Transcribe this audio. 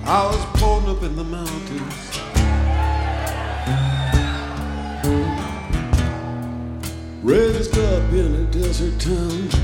I was born up in the mountains, raised up in a desert town.